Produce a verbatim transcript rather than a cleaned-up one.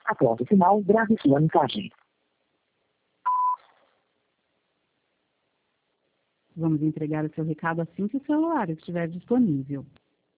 Após o sinal, grave sua mensagem. Vamos entregar o seu recado assim que o celular estiver disponível.